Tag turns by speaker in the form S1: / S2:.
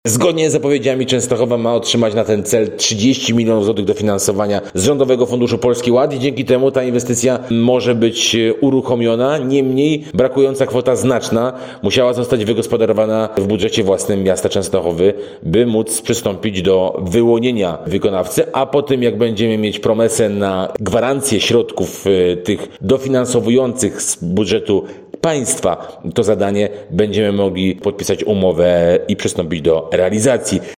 S1: Zgodnie z zapowiedziami Częstochowa ma otrzymać na ten cel 30 milionów złotych dofinansowania z Rządowego Funduszu Polski Ład i dzięki temu ta inwestycja może być uruchomiona. Niemniej brakująca kwota znaczna musiała zostać wygospodarowana w budżecie własnym miasta Częstochowy, by móc przystąpić do wyłonienia wykonawcy, a po tym jak będziemy mieć promesę na gwarancję środków tych dofinansowujących z budżetu państwa to zadanie, będziemy mogli podpisać umowę i przystąpić do realizacji.